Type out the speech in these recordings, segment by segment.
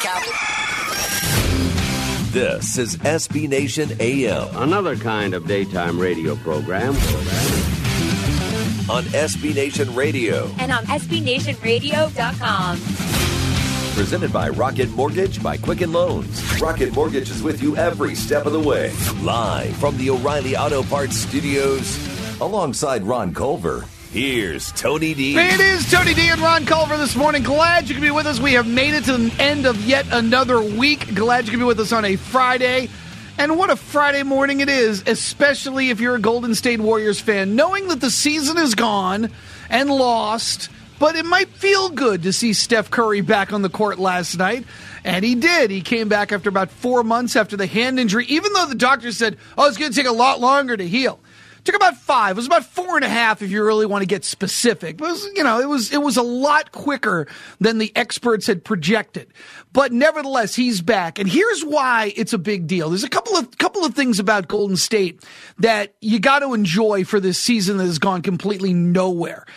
This is SB Nation AM. Another kind of daytime radio program. On SB Nation Radio. And on SBNationRadio.com. Presented by Rocket Mortgage by Quicken Loans. Rocket Mortgage is with you every step of the way. Live from the O'Reilly Auto Parts Studios. Alongside Ron Culver, here's Tony D. It is Tony D and Ron Culver this morning. Glad you can be with us. We have made it to the end of yet another week. Glad you can be with us on a Friday. And what a Friday morning it is, especially if you're a Golden State Warriors fan, knowing that the season is gone and lost. But it might feel good to see Steph Curry back on the court last night. And he did. He came back after about 4 months after the hand injury, even though the doctor said, it's going to take a lot longer to heal. It took about 5. It was about 4.5 if you really want to get specific. But it was a lot quicker than the experts had projected. But nevertheless, he's back. And here's why it's a big deal. There's a couple of things about Golden State that you got to enjoy for this season that has gone completely nowhere.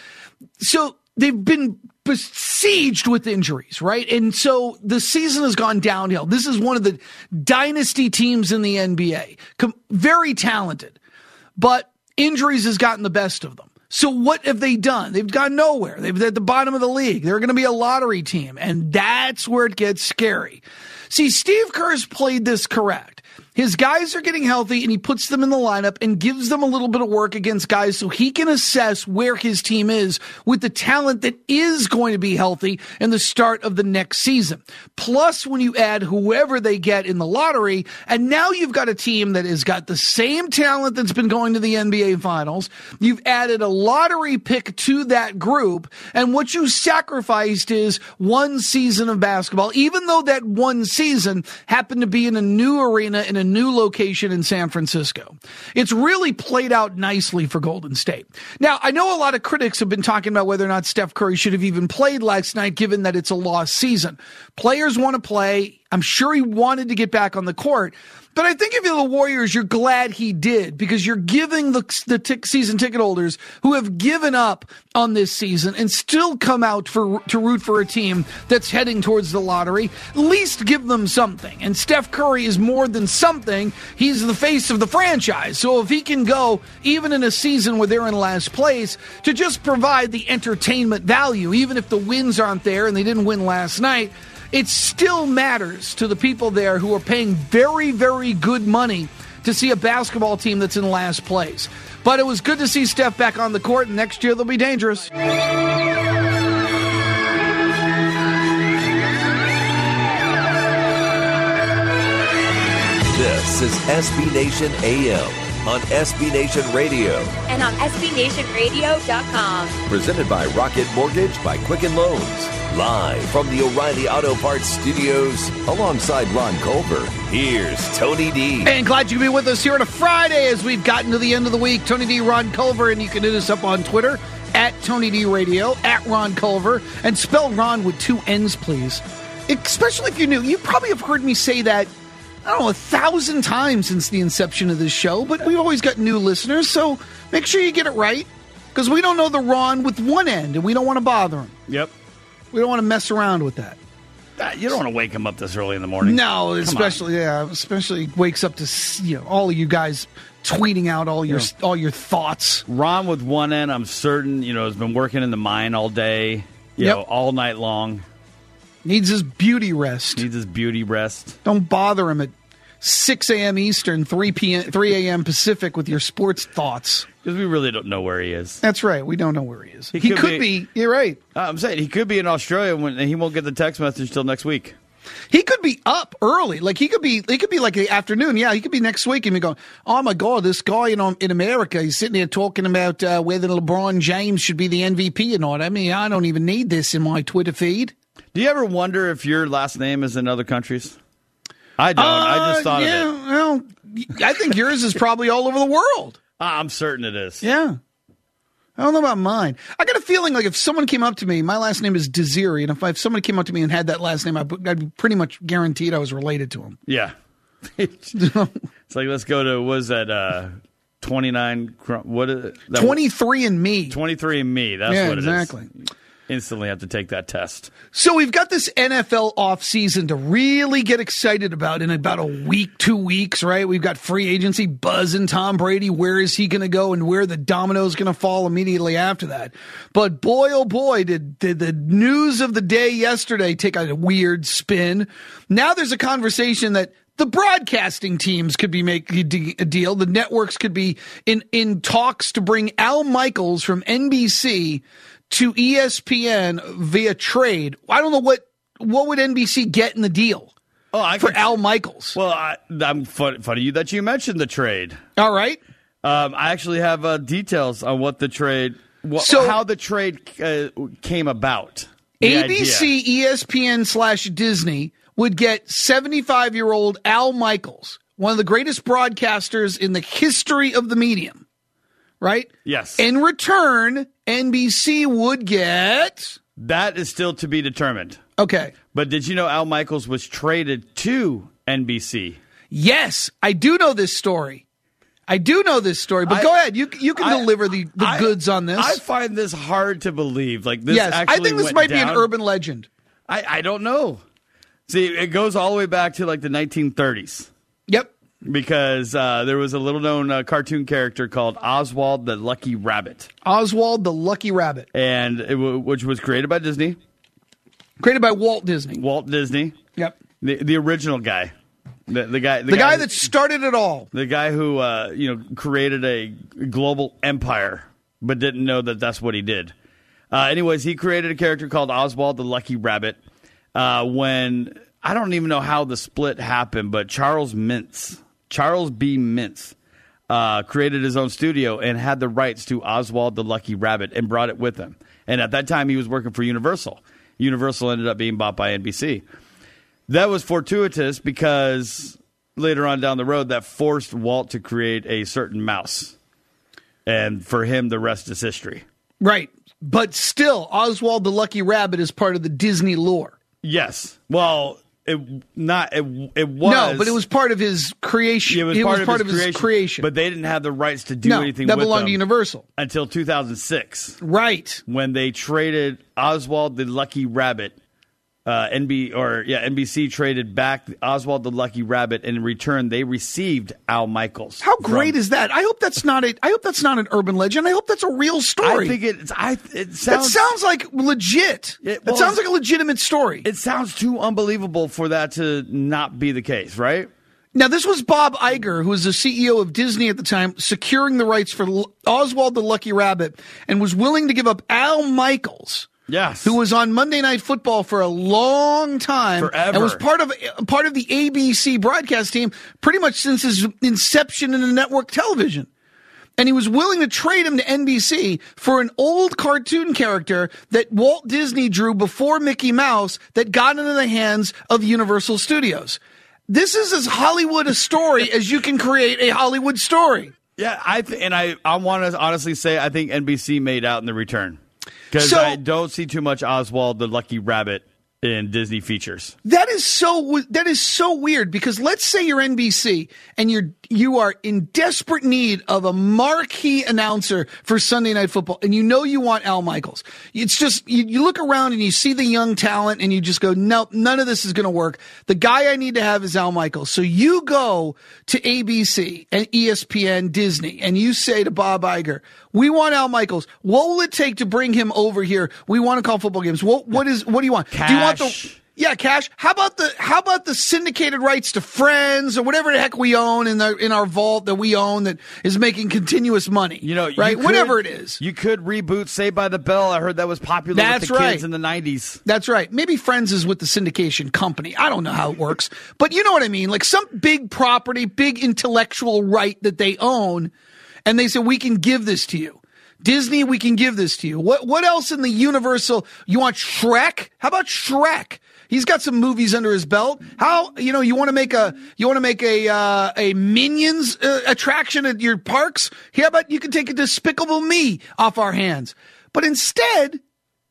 So they've been besieged with injuries, right? And so the season has gone downhill. This is one of the dynasty teams in the NBA. Very talented. But injuries has gotten the best of them. So what have they done? They've gone nowhere. They're at the bottom of the league. They're going to be a lottery team. And that's where it gets scary. See, Steve Kerr's played this correct. His guys are getting healthy, and he puts them in the lineup and gives them a little bit of work against guys so he can assess where his team is with the talent that is going to be healthy in the start of the next season. Plus, when you add whoever they get in the lottery, and now you've got a team that has got the same talent that's been going to the NBA Finals. You've added a lottery pick to that group, and what you sacrificed is one season of basketball, even though that one season happened to be in a new arena in a new location in San Francisco. It's really played out nicely for Golden State. Now, I know a lot of critics have been talking about whether or not Steph Curry should have even played last night, given that it's a lost season. Players want to play. I'm sure he wanted to get back on the court. But I think if you're the Warriors, you're glad he did, because you're giving the season ticket holders who have given up on this season and still come out to root for a team that's heading towards the lottery, at least give them something. And Steph Curry is more than something. He's the face of the franchise. So if he can go, even in a season where they're in last place, to just provide the entertainment value, even if the wins aren't there and they didn't win last night, it still matters to the people there who are paying very, very good money to see a basketball team that's in last place. But it was good to see Steph back on the court, and next year they'll be dangerous. This is SB Nation AM on SB Nation Radio. And on SBNationRadio.com. Presented by Rocket Mortgage by Quicken Loans. Live from the O'Reilly Auto Parts Studios, alongside Ron Culver, here's Tony D. And glad you can be with us here on a Friday as we've gotten to the end of the week. Tony D, Ron Culver, and you can hit us up on Twitter, at Tony D Radio, at Ron Culver, and spell Ron with 2 N's, please. Especially if you're new. You probably have heard me say that, 1,000 times since the inception of this show, but we've always got new listeners, so make sure you get it right, because we don't know the Ron with 1 N, and we don't want to bother him. Yep. We don't want to mess around with that. You don't want to wake him up this early in the morning. No, especially wakes up to all of you guys tweeting out all your thoughts. Ron with 1 N, I'm certain, has been working in the mine all day, all night long. Needs his beauty rest. Don't bother him at 6 a.m. Eastern, 3 a.m. Pacific with your sports thoughts. Because we really don't know where he is. That's right. We don't know where he is. He could be. You're right. I'm saying he could be in Australia when he won't get the text message till next week. He could be up early. Like he could be like the afternoon. Yeah, he could be next week and be going, oh my God, this guy in America, he's sitting there talking about whether LeBron James should be the MVP or not. I mean, I don't even need this in my Twitter feed. Do you ever wonder if your last name is in other countries? I don't. I just thought of it. Well, I think yours is probably all over the world. I'm certain it is. Yeah. I don't know about mine. I got a feeling like if someone came up to me, my last name is Desiri, and if someone came up to me and had that last name, I'd be pretty much guaranteed I was related to him. Yeah. It's like, let's go to, what is that, 29, what is it? 23andMe. 23andMe, that's what it is. Exactly. instantly have to take that test. So we've got this NFL offseason to really get excited about in about a week, 2 weeks, right? We've got free agency buzzing. Tom Brady, where is he going to go and where the domino is going to fall immediately after that. But boy, oh boy, did the news of the day yesterday take a weird spin. Now there's a conversation that the broadcasting teams could be making a deal. The networks could be in talks to bring Al Michaels from NBC to ESPN via trade. I don't know what would NBC get in the deal for Al Michaels. Well, I'm funny that you mentioned the trade. All right. I actually have details on what the trade, how the trade came about. ABC, ESPN / Disney would get 75-year-old Al Michaels, one of the greatest broadcasters in the history of the medium, right? Yes. In return, NBC would get... That is still to be determined. Okay. But did you know Al Michaels was traded to NBC? Yes, I do know this story. But go ahead. You can deliver the goods on this. I find this hard to believe. Like this yes, actually I think this went might down. be an urban legend. I don't know. See, it goes all the way back to like the 1930s. Yep. Because there was a little-known cartoon character called Oswald the Lucky Rabbit. Oswald the Lucky Rabbit. And which was created by Disney. Created by Walt Disney. Walt Disney. Yep. The original guy. The guy that started it all. The guy who created a global empire, but didn't know that that's what he did. Anyways, he created a character called Oswald the Lucky Rabbit. When I don't even know how the split happened, but Charles B. Mintz, created his own studio and had the rights to Oswald the Lucky Rabbit and brought it with him. And at that time, he was working for Universal. Universal ended up being bought by NBC. That was fortuitous because later on down the road, that forced Walt to create a certain mouse. And for him, the rest is history. Right. But still, Oswald the Lucky Rabbit is part of the Disney lore. Yes. Well, it was. No, but it was part of his creation. It was part of his creation. But they didn't have the rights to do anything with that belonged to Universal. Until 2006. Right. When they traded Oswald the Lucky Rabbit. NBC traded back Oswald the Lucky Rabbit, and in return they received Al Michaels. How great is that? I hope that's not an urban legend. I hope that's a real story. I think it sounds. That sounds like legit. It sounds like a legitimate story. It sounds too unbelievable for that to not be the case, right? Now, this was Bob Iger, who was the CEO of Disney at the time, securing the rights for Oswald the Lucky Rabbit, and was willing to give up Al Michaels. Yes, who was on Monday Night Football for a long time, forever, and was part of the ABC broadcast team pretty much since his inception in network television. And he was willing to trade him to NBC for an old cartoon character that Walt Disney drew before Mickey Mouse that got into the hands of Universal Studios. This is as Hollywood a story as you can create a Hollywood story. Yeah, I want to honestly say I think NBC made out in the return. Because I don't see too much Oswald the Lucky Rabbit in Disney features. That is so weird, because let's say you're NBC and you are in desperate need of a marquee announcer for Sunday Night Football, and you want Al Michaels. It's just you look around and you see the young talent and you just go, nope, none of this is going to work. The guy I need to have is Al Michaels. So you go to ABC and ESPN, Disney, and you say to Bob Iger, we want Al Michaels. What will it take to bring him over here? We want to call football games. What do you want? Cash. Do you want cash? How about the syndicated rights to Friends or whatever the heck we own in our vault that we own that is making continuous money? Right? Whatever it is. You could reboot Saved by the Bell. I heard that was popular with the kids in the 90s. That's right. Maybe Friends is with the syndication company. I don't know how it works. But you know what I mean? Like some big property, big intellectual right that they own, and they say, we can give this to you. Disney, we can give this to you. What else in the Universal? You want Shrek? How about Shrek? He's got some movies under his belt. How, you want to make a Minions attraction at your parks? How about you can take a Despicable Me off our hands? But instead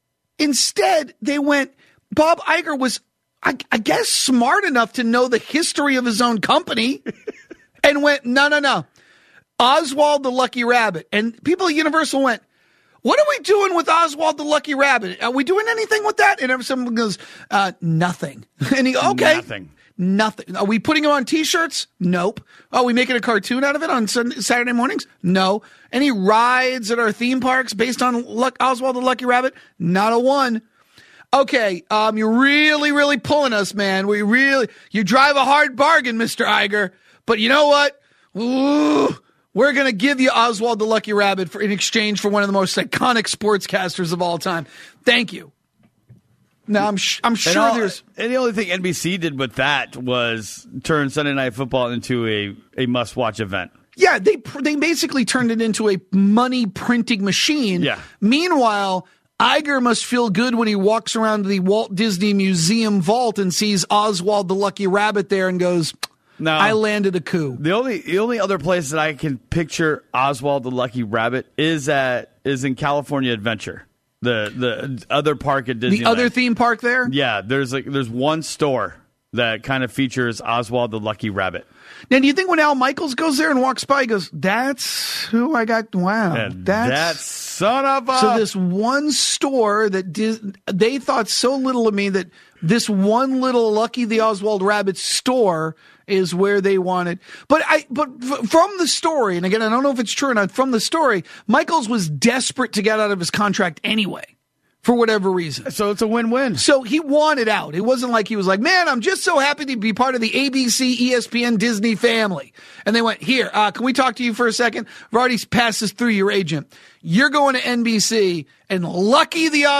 they went, Bob Iger was, I guess, smart enough to know the history of his own company and went, no. Oswald the Lucky Rabbit. And people at Universal went, what are we doing with Oswald the Lucky Rabbit? Are we doing anything with that? And someone goes, nothing. And he goes, okay. Nothing. Are we putting him on T-shirts? Nope. Are we making a cartoon out of it on Saturday mornings? No. Any rides at our theme parks based on Oswald the Lucky Rabbit? Not a one. Okay, you're really, really pulling us, man. You drive a hard bargain, Mr. Iger. But you know what? Ooh, we're going to give you Oswald the Lucky Rabbit in exchange for one of the most iconic sportscasters of all time. Thank you. Now, I'm sure there's... And the only thing NBC did with that was turn Sunday Night Football into a must-watch event. Yeah, they basically turned it into a money-printing machine. Yeah. Meanwhile, Iger must feel good when he walks around the Walt Disney Museum vault and sees Oswald the Lucky Rabbit there and goes, no, I landed a coup. The only other place that I can picture Oswald the Lucky Rabbit is in California Adventure, the other park at Disneyland. The other theme park there? Yeah, there's one store that kind of features Oswald the Lucky Rabbit. Now, do you think when Al Michaels goes there and walks by, he goes, that's who I got? Wow. And that son of a... So this one store that they thought so little of me that this one little Lucky the Oswald Rabbit store is where they wanted. But from the story, and again, I don't know if it's true or not, from the story, Michaels was desperate to get out of his contract anyway. For whatever reason. So it's a win-win. So he wanted out. It wasn't like he was like, man, I'm just so happy to be part of the ABC, ESPN, Disney family. And they went, here, can we talk to you for a second? I've already passed this through your agent. You're going to NBC, and Oswald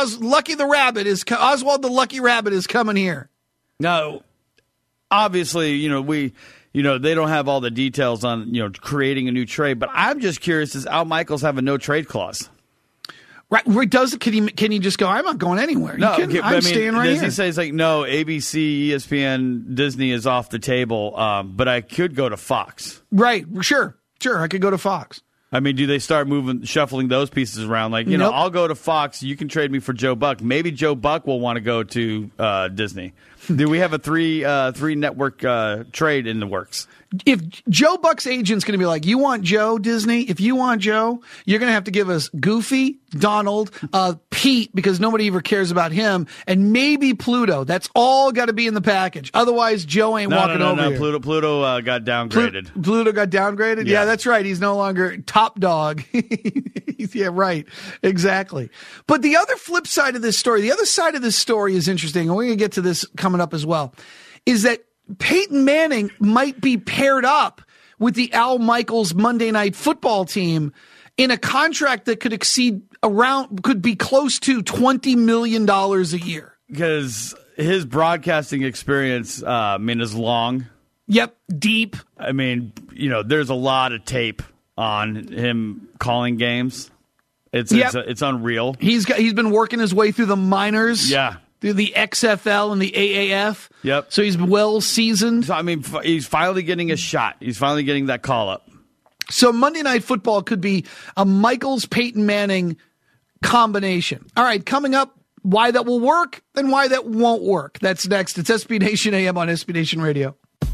the Lucky Rabbit is coming here. Now, obviously, they don't have all the details on, creating a new trade, but I'm just curious, does Al Michaels have a no-trade clause? Right? Can he just go? I'm not going anywhere. No, I'm staying right here. Does he say it's like, no, ABC, ESPN, Disney is off the table, but I could go to Fox. Right? Sure. I could go to Fox. I mean, do they start shuffling those pieces around? Like, Nope. I'll go to Fox. You can trade me for Joe Buck. Maybe Joe Buck will want to go to Disney. Do we have a three network trade in the works? If Joe Buck's agent's going to be like, you want Joe, Disney? If you want Joe, you're going to have to give us Goofy, Donald, Pete, because nobody ever cares about him, and maybe Pluto. That's all got to be in the package. Otherwise, Joe ain't walking over here. Pluto got downgraded. Pluto got downgraded? Yeah, that's right. He's no longer top dog. Yeah, right. Exactly. But the other flip side of this story, the other side of this story is interesting, and we're going to get to this coming up as well, is that Peyton Manning might be paired up with the Al Michaels Monday Night Football team in a contract that could could be close to $20 million a year. Because his broadcasting experience, is long. Yep, deep. I mean, there's a lot of tape on him calling games. It's unreal. He's been working his way through the minors. Yeah. Through the XFL and the AAF. Yep. So he's well seasoned. So, he's finally getting a shot. He's finally getting that call up. So Monday Night Football could be a Michaels-Peyton Manning combination. All right, coming up, why that will work and why that won't work. That's next. It's SB Nation AM on SB Nation Radio.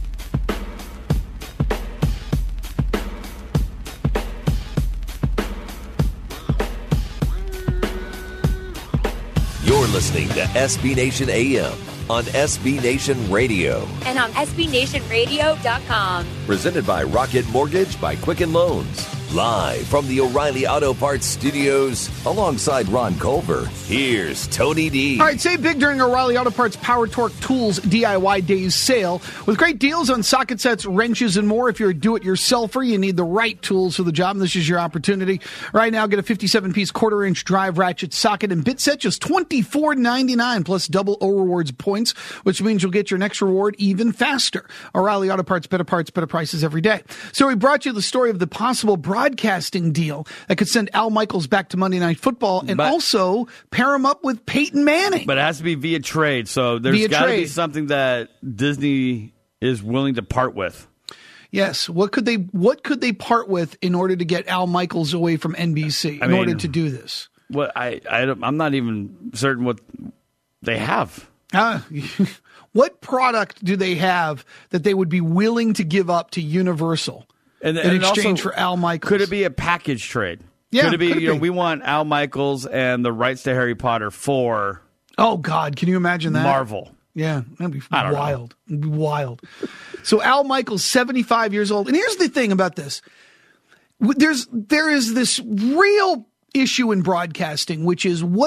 You're listening to SB Nation AM on SB Nation Radio. And on SBNationRadio.com. Presented by Rocket Mortgage by Quicken Loans. Live from the O'Reilly Auto Parts Studios, alongside Ron Culver, here's Tony D. All right, save big during O'Reilly Auto Parts Power Torque Tools DIY Days sale. With great deals on socket sets, wrenches, and more. If you're a do-it-yourselfer, you need the right tools for the job, and this is your opportunity. Right now, get a 57-piece quarter-inch drive ratchet socket and bit set, just $24.99, plus double O Rewards points, which means you'll get your next reward even faster. O'Reilly Auto Parts, better prices every day. So we brought you the story of the possible broadcasting deal that could send Al Michaels back to Monday Night Football and also pair him up with Peyton Manning. But it has to be via trade, so there's got to be something that Disney is willing to part with. Yes. What could they part with in order to get Al Michaels away from NBC in order to do this? Well, I'm not even certain what they have. What product do they have that they would be willing to give up to Universal in exchange for Al Michaels? Could it be a package trade? Yeah, could it be? Could it be? We want Al Michaels and the rights to Harry Potter for. Oh God, can you imagine that? Marvel. Yeah, that'd be wild. It'd be wild. So Al Michaels, 75 years old, and here's the thing about this: there is this real issue in broadcasting, which is why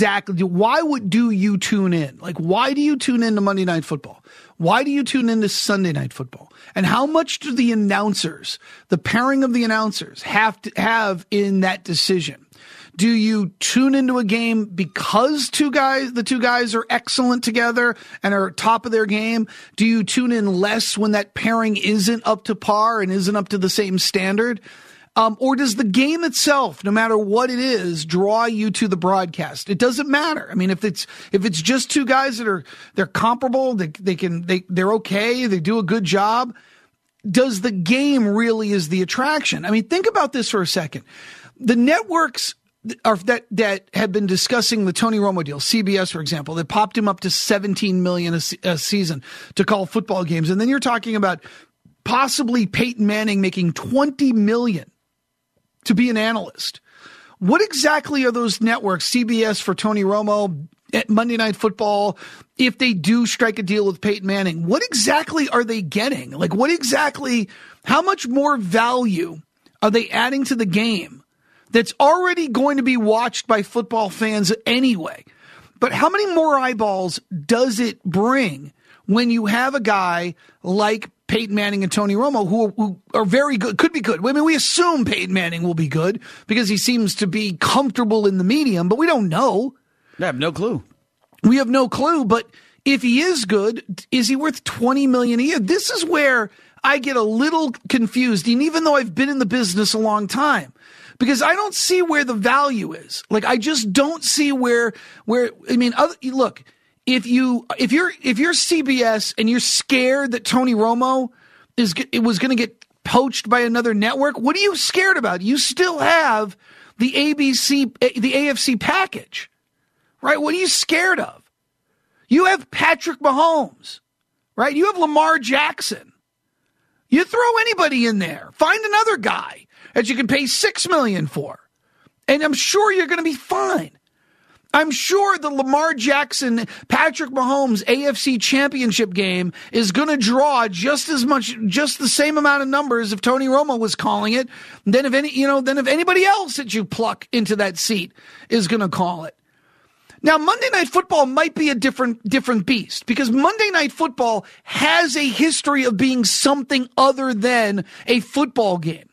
do you tune in? Like, why do you tune into Monday Night Football? Why do you tune into Sunday Night Football? And how much do the announcers, the pairing of the announcers, have to have in that decision? Do you tune into a game because the two guys are excellent together and are top of their game? Do you tune in less when that pairing isn't up to par and isn't up to the same standard? Or does the game itself, no matter what it is, draw you to the broadcast? It doesn't matter. I mean, if it's just two guys that they're comparable, they're okay, they do a good job. Does the game really is the attraction? I mean, think about this for a second. The networks that have been discussing the Tony Romo deal, CBS, for example, that popped him up to $17 million a season to call football games. And then you're talking about possibly Peyton Manning making $20 million to be an analyst. What exactly are those networks, CBS for Tony Romo, Monday Night Football, if they do strike a deal with Peyton Manning, what exactly are they getting? Like, how much more value are they adding to the game that's already going to be watched by football fans anyway? But how many more eyeballs does it bring when you have a guy like Peyton Manning and Tony Romo who are very good, could be good? I mean, we assume Peyton Manning will be good because he seems to be comfortable in the medium, but we don't know. I have no clue. We have no clue, but if he is good, is he worth $20 million a year? This is where I get a little confused, and even though I've been in the business a long time, because I don't see where the value is. Like, I just don't see where I mean, look, if you're CBS and you're scared that Tony Romo was going to get poached by another network, what are you scared about? You still have the AFC package, right? What are you scared of? You have Patrick Mahomes, right? You have Lamar Jackson. You throw anybody in there. Find another guy that you can pay $6 million for. And I'm sure you're going to be fine. I'm sure the Lamar Jackson, Patrick Mahomes AFC Championship game is going to draw just the same amount of numbers if Tony Romo was calling it than if anybody else that you pluck into that seat is going to call it. Now, Monday Night Football might be a different beast because Monday Night Football has a history of being something other than a football game.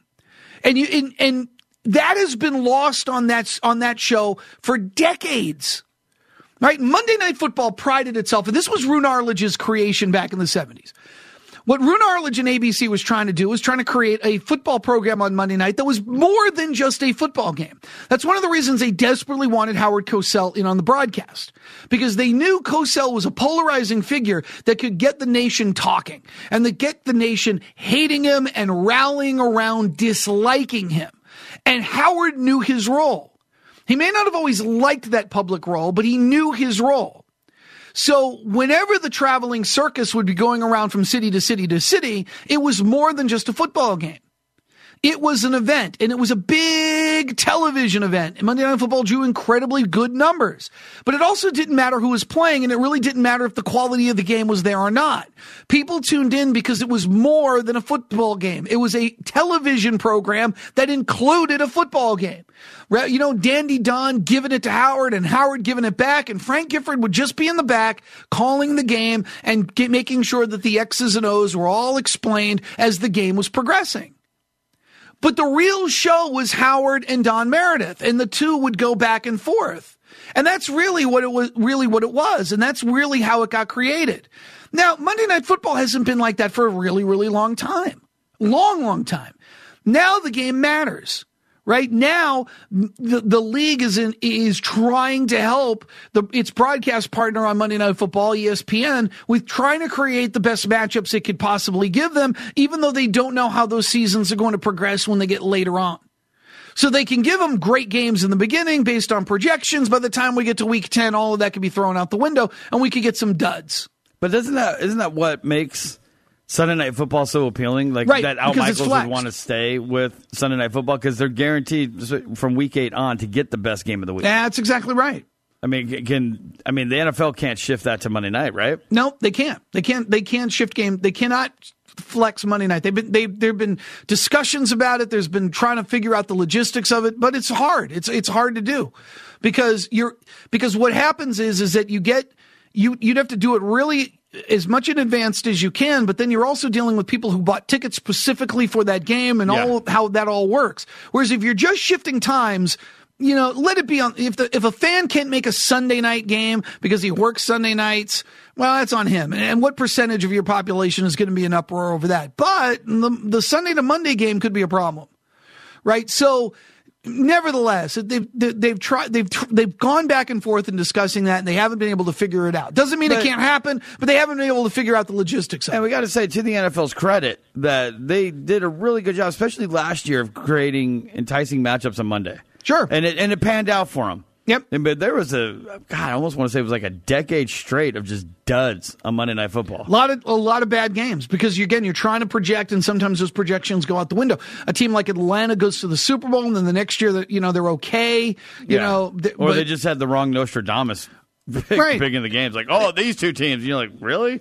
And that has been lost on that show for decades. Right? Monday Night Football prided itself, and this was Roone Arledge's creation back in the 70s. What Roone Arledge and ABC was trying to do was trying to create a football program on Monday night that was more than just a football game. That's one of the reasons they desperately wanted Howard Cosell in on the broadcast, because they knew Cosell was a polarizing figure that could get the nation talking and that get the nation hating him and rallying around disliking him. And Howard knew his role. He may not have always liked that public role, but he knew his role. So whenever the traveling circus would be going around from city to city to city, it was more than just a football game. It was an event, and it was a big television event. And Monday Night Football drew incredibly good numbers. But it also didn't matter who was playing, and it really didn't matter if the quality of the game was there or not. People tuned in because it was more than a football game. It was a television program that included a football game. You know, Dandy Don giving it to Howard and Howard giving it back, and Frank Gifford would just be in the back calling the game and making sure that the X's and O's were all explained as the game was progressing. But the real show was Howard and Don Meredith, and the two would go back and forth. And that's really what it was, and that's really how it got created. Now, Monday Night Football hasn't been like that for a really, really long time. Long time. Now the game matters. Right now, the league is trying to help its broadcast partner on Monday Night Football, ESPN, with trying to create the best matchups it could possibly give them, even though they don't know how those seasons are going to progress when they get later on. So they can give them great games in the beginning based on projections. By the time we get to week 10, all of that could be thrown out the window, and we could get some duds. But isn't that what makes Sunday Night Football so appealing, like Right, that Al because it's Michaels would flexed. want to stay with Sunday Night Football because they're guaranteed from week 8 on to get the best game of the week. That's exactly right. I mean, the NFL can't shift that to Monday night, right? No, they can't. They can't shift game. They cannot flex Monday night. There've been discussions about it. There's been trying to figure out the logistics of it, but it's hard. It's hard to do because what happens is that you'd have to do it really as much in advance as you can, but then you're also dealing with people who bought tickets specifically for that game and all how that all works. Whereas if you're just shifting times, let it be on. If a fan can't make a Sunday night game because he works Sunday nights, well, that's on him. And what percentage of your population is going to be in uproar over that? But the Sunday to Monday game could be a problem, right? So, nevertheless, they've gone back and forth in discussing that, and they haven't been able to figure it out. Doesn't mean it can't happen, but they haven't been able to figure out the logistics of it. And we got to say, to the NFL's credit, that they did a really good job, especially last year, of creating enticing matchups on Monday. Sure. And it panned out for them. Yep. But there was I almost want to say it was like a decade straight of just duds on Monday Night Football. A lot of bad games because you're trying to project, and sometimes those projections go out the window. A team like Atlanta goes to the Super Bowl, and then the next year they're okay. They just had the wrong Nostradamus big in the games. Like, these two teams. And you're like, really?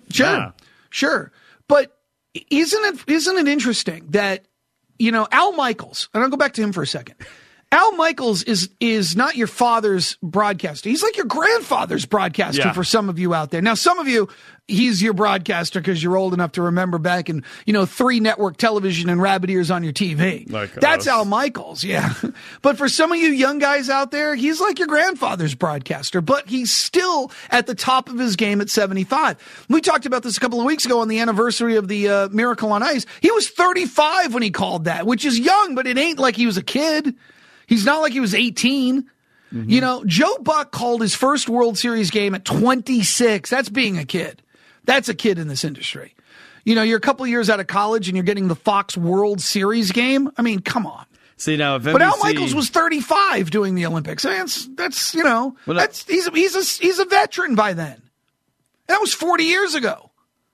Sure. But isn't it interesting that Al Michaels, and I'll go back to him for a second. Al Michaels is not your father's broadcaster. He's like your grandfather's broadcaster for some of you out there. Now, some of you, he's your broadcaster because you're old enough to remember back in, 3 network television and rabbit ears on your TV. That's Al Michaels, yeah. But for some of you young guys out there, he's like your grandfather's broadcaster, but he's still at the top of his game at 75. We talked about this a couple of weeks ago on the anniversary of the Miracle on Ice. He was 35 when he called that, which is young, but it ain't like he was a kid. He's not like he was 18. Mm-hmm. Joe Buck called his first World Series game at 26. That's being a kid. That's a kid in this industry. You're a couple of years out of college and you're getting the Fox World Series game. I mean, come on. See, now, if NBC... But Al Michaels was 35 doing the Olympics. That's he's a veteran by then. That was 40 years ago.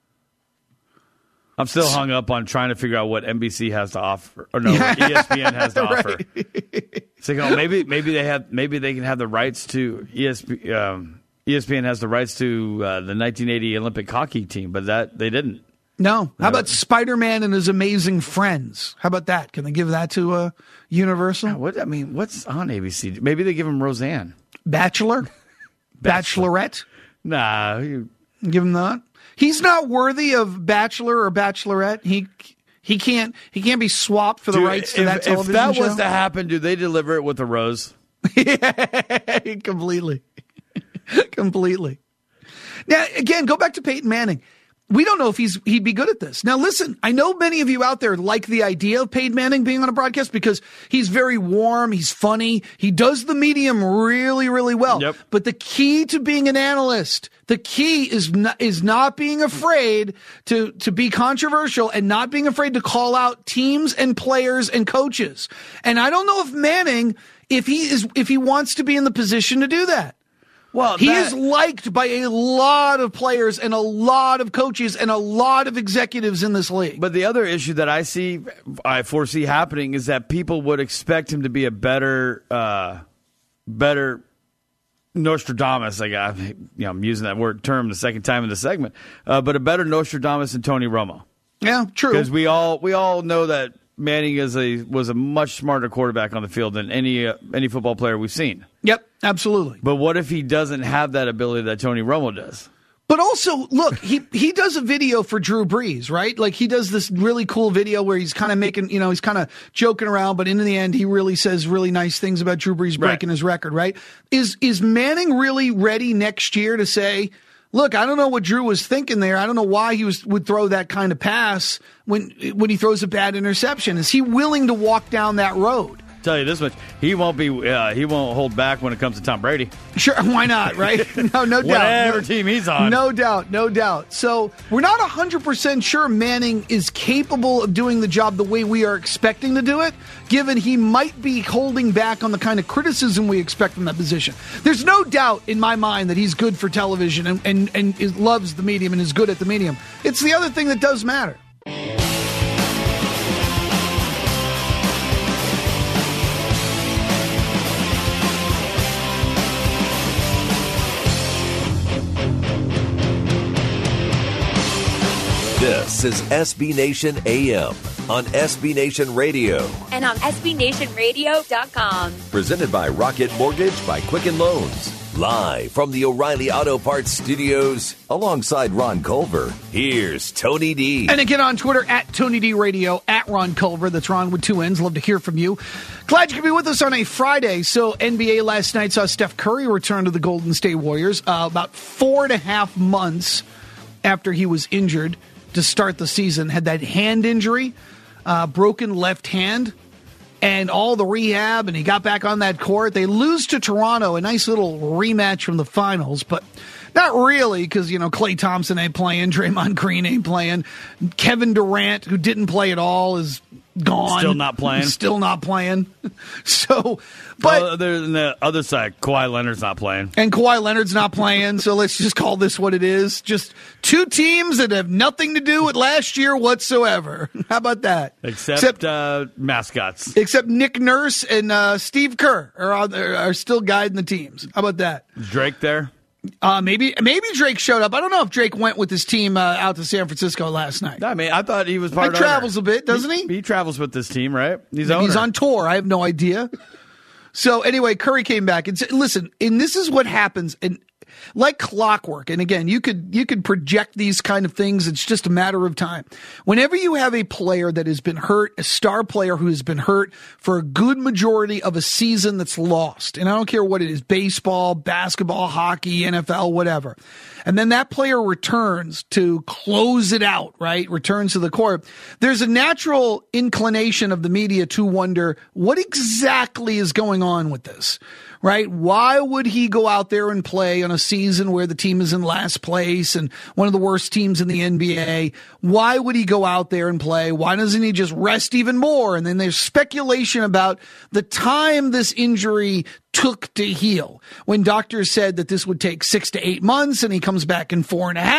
I'm still hung up on trying to figure out what NBC has to offer, or no, what ESPN has to offer. It's like, maybe they can have the rights to ESPN has the rights to the 1980 Olympic hockey team, but that they didn't. No. How about Spider-Man and His Amazing Friends? How about that? Can they give that to Universal? What's on ABC? Maybe they give him Roseanne. Bachelor? Bachelorette? Nah, give him that. He's not worthy of Bachelor or Bachelorette. He can't be swapped for the rights to that television show. If that was to happen, do they deliver it with a rose? Completely. Now, again, go back to Peyton Manning. We don't know if he'd be good at this. Now, listen, I know many of you out there like the idea of Peyton Manning being on a broadcast because he's very warm, he's funny, he does the medium really, really well. Yep. But the key to being an analyst, the key is not being afraid to be controversial and not being afraid to call out teams and players and coaches. And I don't know if Manning, if he wants to be in the position to do that. Well, he is liked by a lot of players and a lot of coaches and a lot of executives in this league. But the other issue that I foresee happening is that people would expect him to be a better Nostradamus. I'm using that term the second time in the segment, but a better Nostradamus than Tony Romo. Yeah, true. Because we all know that Manning was a much smarter quarterback on the field than any football player we've seen. Yep, absolutely. But what if he doesn't have that ability that Tony Romo does? But also, look, he does a video for Drew Brees, right? Like he does this really cool video where he's kind of making, he's kind of joking around, but in the end, he really says really nice things about Drew Brees breaking his record, right? Is Manning really ready next year to say, look, I don't know what Drew was thinking there. I don't know why he would throw that kind of pass when he throws a bad interception. Is he willing to walk down that road? Tell you this much, he won't hold back when it comes to Tom Brady. Sure, why not, right? No doubt. Whatever team he's on. No doubt. So we're not 100% sure Manning is capable of doing the job the way we are expecting to do it, given he might be holding back on the kind of criticism we expect from that position. There's no doubt in my mind that he's good for television and loves the medium and is good at the medium. It's the other thing that does matter. This is SB Nation AM on SB Nation Radio. And on SBNationRadio.com. Presented by Rocket Mortgage by Quicken Loans. Live from the O'Reilly Auto Parts Studios, alongside Ron Culver, here's Tony D. And again on Twitter, at Tony D Radio, at Ron Culver. That's Ron with 2 N's. Love to hear from you. Glad you could be with us on a Friday. So NBA last night saw Steph Curry return to the Golden State Warriors about 4.5 months after he was injured to start the season. Had that hand injury, broken left hand, and all the rehab, and he got back on that court. They lose to Toronto, a nice little rematch from the finals, but not really, because, Klay Thompson ain't playing, Draymond Green ain't playing, Kevin Durant, who didn't play at all, is gone. Still not playing. So, but on the other side, Kawhi Leonard's not playing. And Kawhi Leonard's not playing, so let's just call this what it is. Just two teams that have nothing to do with last year whatsoever. How about that? Except mascots. Except Nick Nurse and Steve Kerr are still guiding the teams. How about that? Is Drake there? Maybe Drake showed up. I don't know if Drake went with his team out to San Francisco last night. I mean, I thought he was part of it. He travels a bit, doesn't he? He travels with this team, right? He's on tour. I have no idea. So anyway, Curry came back and said, listen, and this is what happens. And like clockwork. And again, you could project these kind of things. It's just a matter of time. Whenever you have a player that has been hurt, a star player who has been hurt for a good majority of a season that's lost, and I don't care what it is, baseball, basketball, hockey, NFL, whatever. And then that player returns to close it out, right? Returns to the court. There's a natural inclination of the media to wonder what exactly is going on with this, right? Why would he go out there and play on a season where the team is in last place and one of the worst teams in the NBA? Why would he go out there and play? Why doesn't he just rest even more? And then there's speculation about the time this injury took to heal. When doctors said that this would take 6 to 8 months and he comes back in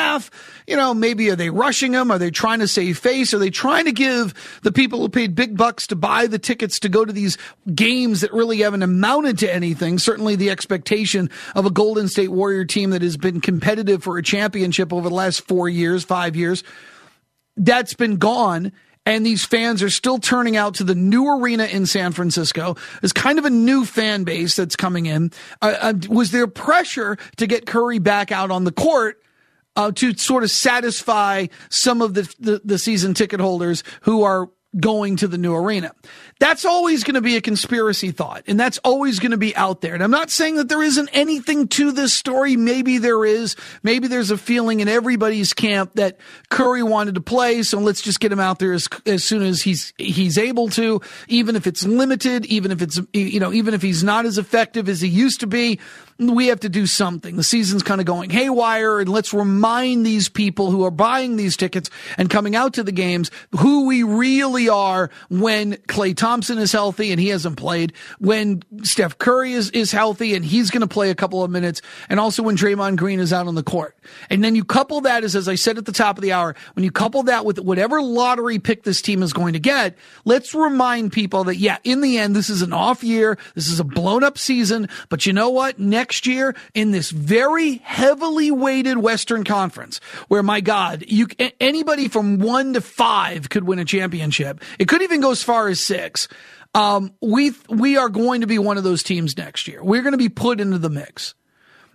4.5, maybe are they rushing him? Are they trying to save face? Are they trying to give the people who paid big bucks to buy the tickets to go to these games that really haven't amounted to anything? Certainly the expectation of a Golden State Warrior team that has been competitive for a championship over the last 4 years, 5 years, that's been gone. And these fans are still turning out to the new arena in San Francisco. There's kind of a new fan base that's coming in. Was there pressure to get Curry back out on the court to sort of satisfy some of the season ticket holders who are going to the new arena? That's always going to be a conspiracy thought, and that's always going to be out there. And I'm not saying that there isn't anything to this story. Maybe there is. Maybe there's a feeling in everybody's camp that Curry wanted to play, so let's just get him out there as soon as he's able to, even if it's limited, even if it's even if he's not as effective as he used to be. We have to do something. The season's kind of going haywire, and let's remind these people who are buying these tickets and coming out to the games who we really are when Klay Thompson is healthy and he hasn't played, when Steph Curry is healthy and he's going to play a couple of minutes, and also when Draymond Green is out on the court. And then you couple that, as I said at the top of the hour, when you couple that with whatever lottery pick this team is going to get, let's remind people that, yeah, in the end, this is an off year. This is a blown up season. But you know what? Next year, in this very heavily weighted Western Conference, where, my God, anybody from 1 to 5 could win a championship. It could even go as far as 6. We are going to be one of those teams next year. We're going to be put into the mix.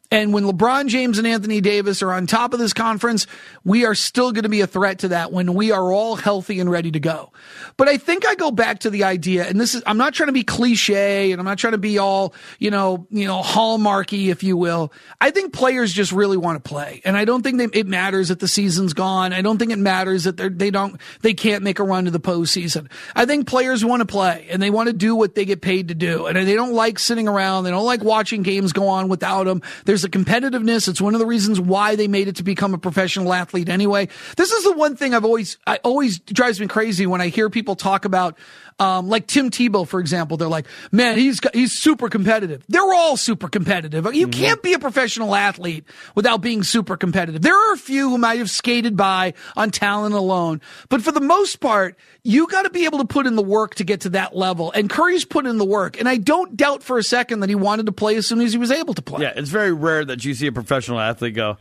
And when LeBron James and Anthony Davis are on top of this conference, we are still going to be a threat to that when we are all healthy and ready to go. But I think I go back to the idea, and I'm not trying to be cliche, and I'm not trying to be all, hallmarky, if you will. I think players just really want to play. And I don't think it matters that the season's gone. I don't think it matters that they can't make a run to the postseason. I think players want to play, and they want to do what they get paid to do. And they don't like sitting around. They don't like watching games go on without them. There's a competitiveness. It's one of the reasons why they made it to become a professional athlete anyway. This is the one thing I always drives me crazy when I hear people talk about, like Tim Tebow, for example. They're like, man, he's super competitive. They're all super competitive. You can't be a professional athlete without being super competitive. There are a few who might have skated by on talent alone, but for the most part, you got to be able to put in the work to get to that level. And Curry's put in the work. And I don't doubt for a second that he wanted to play as soon as he was able to play. Yeah, it's very rare that you see a professional athlete go,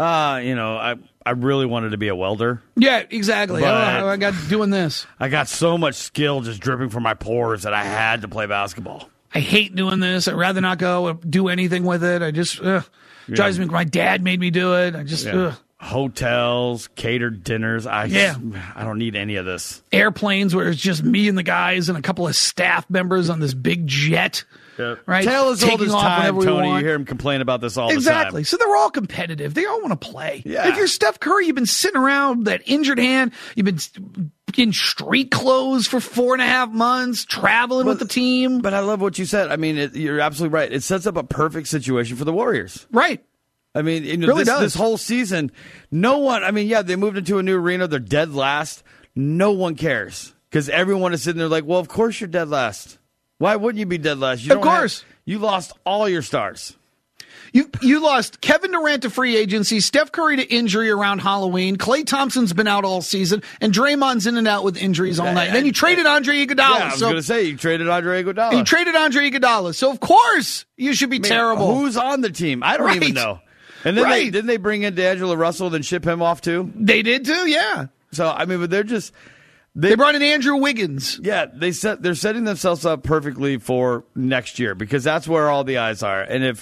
I really wanted to be a welder. Yeah, exactly. I got doing this. I got so much skill just dripping from my pores that I had to play basketball. I hate doing this. I'd rather not go do anything with it. I just, drives me. My dad made me do it. I just, Hotels, catered dinners. I don't need any of this. Airplanes where it's just me and the guys and a couple of staff members on this big jet. Yep. Right? Tale as old as time, Tony. You want. hear him complain about this all the time. Exactly. So they're all competitive. They all want to play. Yeah. If you're Steph Curry, you've been sitting around with that injured hand. You've been in street clothes for 4.5 months, traveling with the team. But I love what you said. I mean, you're absolutely right. It sets up a perfect situation for the Warriors. Right. I mean, really this whole season, no one, they moved into a new arena. They're dead last. No one cares because everyone is sitting there like, well, of course you're dead last. Why wouldn't you be dead last? Of course. You lost all your stars. You lost Kevin Durant to free agency, Steph Curry to injury around Halloween, Klay Thompson's been out all season, and Draymond's in and out with injuries all night. And then you traded Andre Iguodala. Yeah, I was going to say, you traded Andre Iguodala. You traded Andre Iguodala. So, of course, you should be terrible. Who's on the team? I don't even know. And then didn't they bring in D'Angelo Russell and ship him off too? They did too, yeah. So, but they're just... They brought in Andrew Wiggins. Yeah, they're setting themselves up perfectly for next year because that's where all the eyes are. And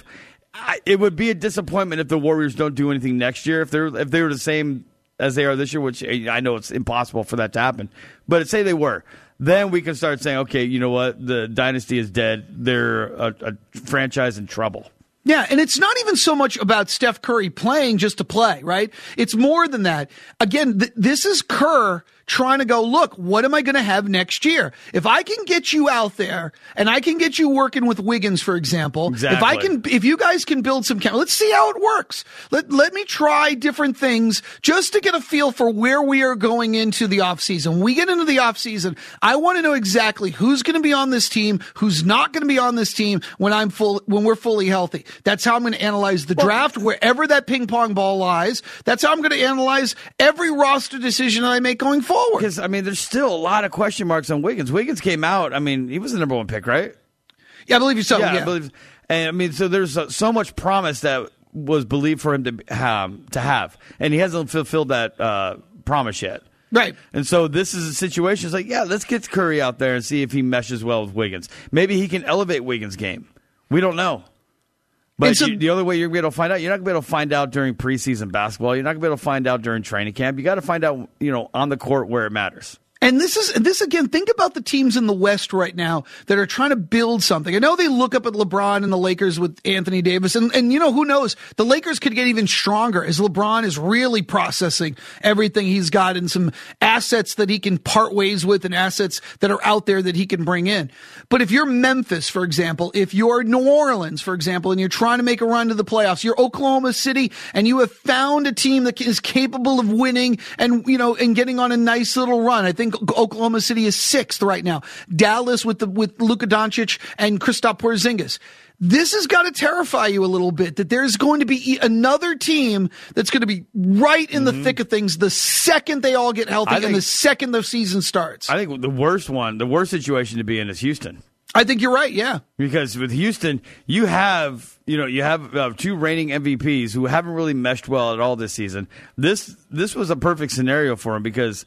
it would be a disappointment if the Warriors don't do anything next year. If they were the same as they are this year, which I know it's impossible for that to happen. But say they were, then we can start saying, okay, you know what? The dynasty is dead. They're a franchise in trouble. Yeah, and it's not even so much about Steph Curry playing just to play, right? It's more than that. Again, this is Kerr trying to go, look, what am I going to have next year? If I can get you out there and I can get you working with Wiggins, for example, if you guys can build some, let's see how it works. Let me try different things just to get a feel for where we are going into the offseason. When we get into the offseason, I want to know exactly who's going to be on this team, who's not going to be on this team when we're fully healthy. That's how I'm going to analyze the draft, wherever that ping pong ball lies. That's how I'm going to analyze every roster decision that I make going forward. Because, there's still a lot of question marks on Wiggins. Wiggins came out, he was the number one pick, right? Yeah, I believe so. Yeah. I believe. And, so there's so much promise that was believed for him to have. And he hasn't fulfilled that promise yet. Right. And so this is a situation, it's like, yeah, let's get Curry out there and see if he meshes well with Wiggins. Maybe he can elevate Wiggins' game. We don't know. But the only way you're going to be able to find out, you're not going to be able to find out during preseason basketball. You're not going to be able to find out during training camp. You got to find out, on the court where it matters. And this again, think about the teams in the West right now that are trying to build something. I know they look up at LeBron and the Lakers with Anthony Davis, and who knows? The Lakers could get even stronger as LeBron is really processing everything he's got and some assets that he can part ways with and assets that are out there that he can bring in. But if you're Memphis, for example, if you're New Orleans, for example, and you're trying to make a run to the playoffs, you're Oklahoma City, and you have found a team that is capable of winning and getting on a nice little run. I think Oklahoma City is 6th right now. Dallas with Luka Doncic and Kristaps Porzingis. This has got to terrify you a little bit that there's going to be another team that's going to be right in the thick of things the second they all get healthy and the second the season starts. I think the worst situation to be in is Houston. I think you're right, yeah. Because with Houston, you have two reigning MVPs who haven't really meshed well at all this season. This was a perfect scenario for them because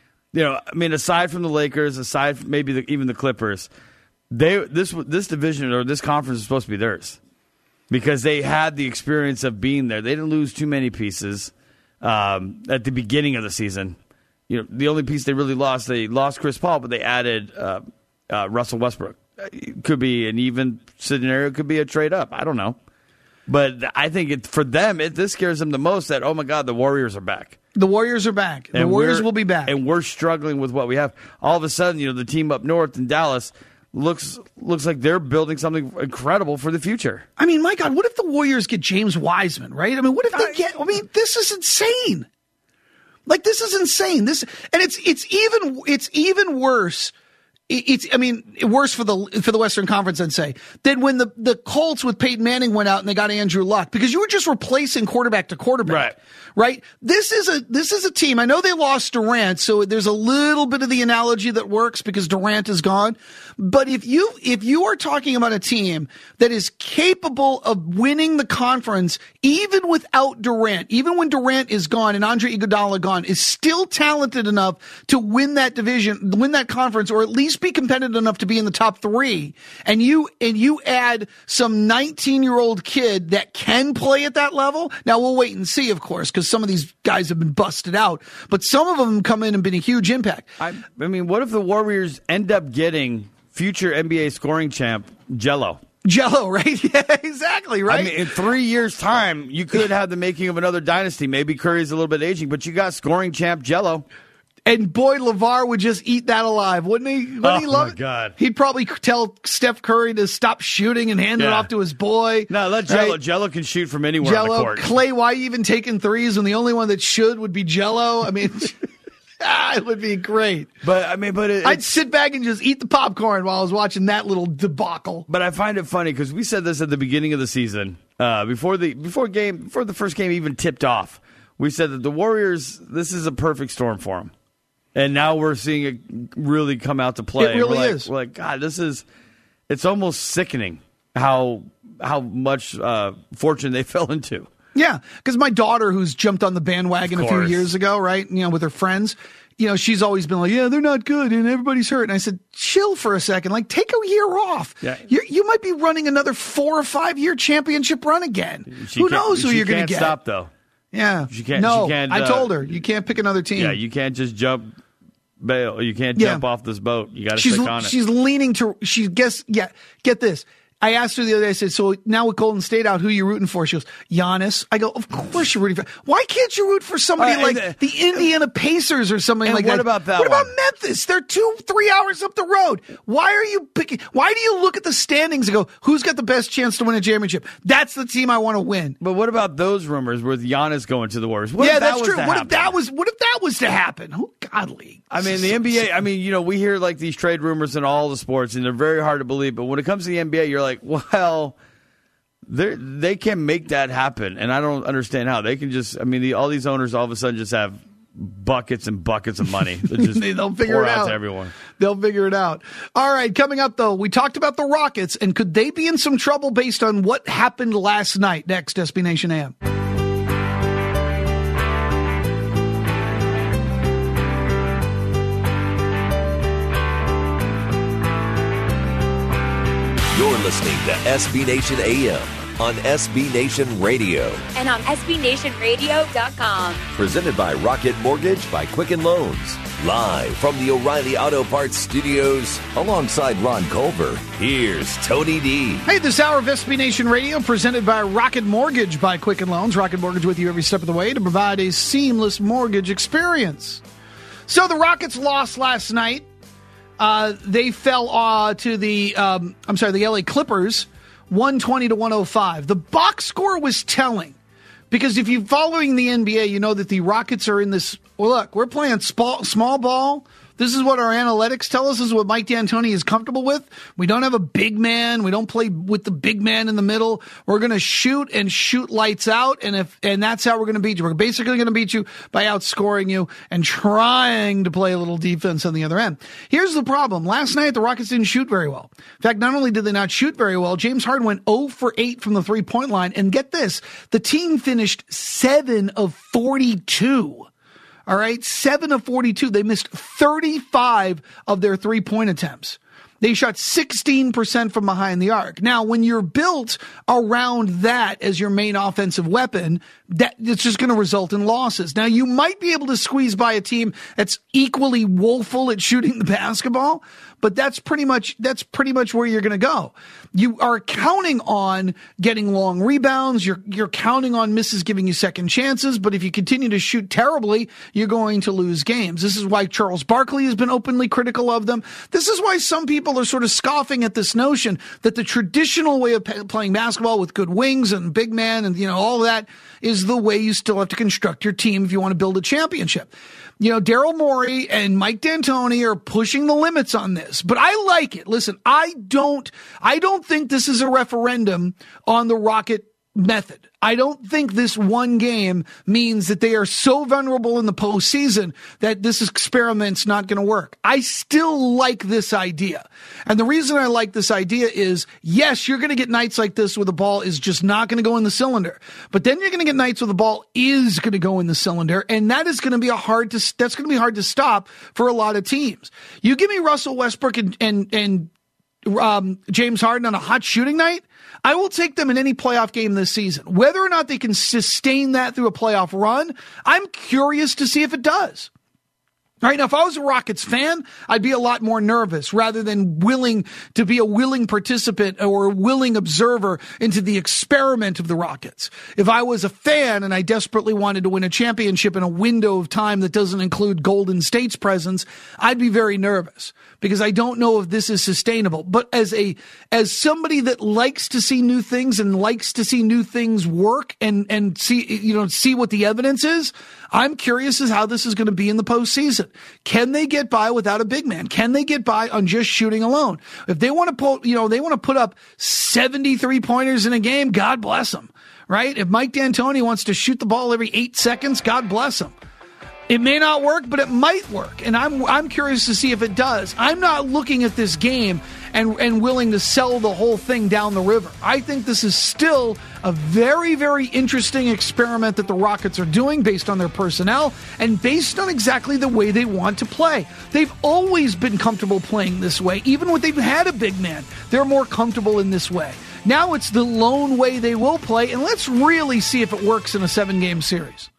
aside from the Lakers, aside from maybe even the Clippers, this division or this conference is supposed to be theirs. because they had the experience of being there. They didn't lose too many pieces at the beginning of the season. The only piece they really lost, they lost Chris Paul, but they added Russell Westbrook. It could be an even scenario, could be a trade up. I don't know. But I think for them, this scares them the most that, oh, my God, the Warriors are back. The Warriors are back. The Warriors will be back. And we're struggling with what we have. All of a sudden, the team up north in Dallas looks like they're building something incredible for the future. I mean, my God, what if the Warriors get James Wiseman, right? I mean, what if they get – I mean, this is insane. Like, this is insane. It's even worse – worse for the Western Conference, I'd say, than when the Colts with Peyton Manning went out and they got Andrew Luck, because you were just replacing quarterback to quarterback, right? This is a team. I know they lost Durant, so there's a little bit of the analogy that works because Durant is gone. But if you are talking about a team that is capable of winning the conference, even without Durant, even when Durant is gone and Andre Iguodala gone, is still talented enough to win that division, win that conference, or at least be competitive enough to be in the top 3, and you add some 19-year-old kid that can play at that level. Now we'll wait and see, of course, because some of these guys have been busted out, but some of them come in and been a huge impact. I mean, what if the Warriors end up getting future NBA scoring champ Jello, right? Yeah, exactly, right? I mean, in 3 years' time, you could have the making of another dynasty. Maybe Curry's a little bit aging, but you got scoring champ Jello. And boy, LeVar would just eat that alive, wouldn't he? Wouldn't he love it? God. He'd probably tell Steph Curry to stop shooting and hand it off to his boy. No, let Jello. Right? Jello can shoot from anywhere on the court. Clay, why even taking threes when the only one that should would be Jello? I mean, it would be great. But I'd sit back and just eat the popcorn while I was watching that little debacle. But I find it funny because we said this at the beginning of the season, before the first game even tipped off. We said that the Warriors, this is a perfect storm for them. And now we're seeing it really come out to play. It really is. We're like, God, it's almost sickening how much fortune they fell into. Yeah, because my daughter, who's jumped on the bandwagon a few years ago, right, with her friends, she's always been like, yeah, they're not good and everybody's hurt. And I said, chill for a second. Like, take a year off. Yeah. You might be running another 4 or 5 year championship run again. Who knows who you're going to get? She can't stop, though. Yeah. She can't. I told her, you can't pick another team. Yeah, you can't just jump bail. You can't jump off this boat. You got to stick on it. She's leaning to. Get this. I asked her the other day, I said, so now with Golden State out, who are you rooting for? She goes, Giannis. I go, of course you're rooting for. Why can't you root for somebody like the Indiana Pacers or something like that? What about that? What about Memphis? They're 2-3 hours up the road. Why are you picking? Why do you look at the standings and go, who's got the best chance to win a championship? That's the team I want to win. But what about those rumors with Giannis going to the Warriors? That's true. What if that was to happen? Oh, godly. I mean, the NBA, we hear like these trade rumors in all the sports, and they're very hard to believe. But when it comes to the NBA, you're like, well, they can make that happen, and I don't understand how. They can just, all these owners all of a sudden just have buckets and buckets of money that just they'll figure it out to everyone. They'll figure it out. All right, coming up, though, we talked about the Rockets, and could they be in some trouble based on what happened last night? Next, SB Nation AM. You're listening to SB Nation AM on SB Nation Radio. And on SBNationRadio.com. Presented by Rocket Mortgage by Quicken Loans. Live from the O'Reilly Auto Parts Studios alongside Ron Culver. Here's Tony D. Hey, this hour of SB Nation Radio presented by Rocket Mortgage by Quicken Loans. Rocket Mortgage with you every step of the way to provide a seamless mortgage experience. So the Rockets lost last night. They fell to the LA Clippers, 120-105. The box score was telling because if you're following the NBA, you know that the Rockets are in this. Well, look, we're playing small ball. This is what our analytics tell us. This is what Mike D'Antoni is comfortable with. We don't have a big man. We don't play with the big man in the middle. We're going to shoot lights out, and that's how we're going to beat you. We're basically going to beat you by outscoring you and trying to play a little defense on the other end. Here's the problem. Last night, the Rockets didn't shoot very well. In fact, not only did they not shoot very well, James Harden went 0 for 8 from the three-point line. And get this, the team finished 7 of 42. All right, 7 of 42. They missed 35 of their three-point attempts. They shot 16% from behind the arc. Now, when you're built around that as your main offensive weapon, it's just going to result in losses. Now, you might be able to squeeze by a team that's equally woeful at shooting the basketball, but that's pretty much where you're going to go. You are counting on getting long rebounds. You're counting on misses giving you second chances. But if you continue to shoot terribly, you're going to lose games. This is why Charles Barkley has been openly critical of them. This is why some people are sort of scoffing at this notion that the traditional way of playing basketball with good wings and big man and, all of that is the way you still have to construct your team if you want to build a championship. Daryl Morey and Mike D'Antoni are pushing the limits on this, but I like it. Listen, I don't think this is a referendum on the Rocket method. I don't think this one game means that they are so vulnerable in the postseason that this experiment's not going to work. I still like this idea. And the reason I like this idea is, yes, you're going to get nights like this where the ball is just not going to go in the cylinder. But then you're going to get nights where the ball is going to go in the cylinder. And that is going to be hard to stop for a lot of teams. You give me Russell Westbrook and James Harden on a hot shooting night, I will take them in any playoff game this season. Whether or not they can sustain that through a playoff run, I'm curious to see if it does. All right, now, if I was a Rockets fan, I'd be a lot more nervous rather than willing to be a willing participant or a willing observer into the experiment of the Rockets. If I was a fan and I desperately wanted to win a championship in a window of time that doesn't include Golden State's presence, I'd be very nervous because I don't know if this is sustainable. But as somebody that likes to see new things and likes to see new things work and see what the evidence is, I'm curious as how this is going to be in the postseason. Can they get by without a big man? Can they get by on just shooting alone? If they want to put up 73 pointers in a game, God bless them, right? If Mike D'Antoni wants to shoot the ball every 8 seconds, God bless him. It may not work, but it might work, and I'm curious to see if it does. I'm not looking at this game and willing to sell the whole thing down the river. I think this is still a very, very interesting experiment that the Rockets are doing based on their personnel and based on exactly the way they want to play. They've always been comfortable playing this way. Even when they've had a big man, they're more comfortable in this way. Now it's the lone way they will play, and let's really see if it works in a 7-game series.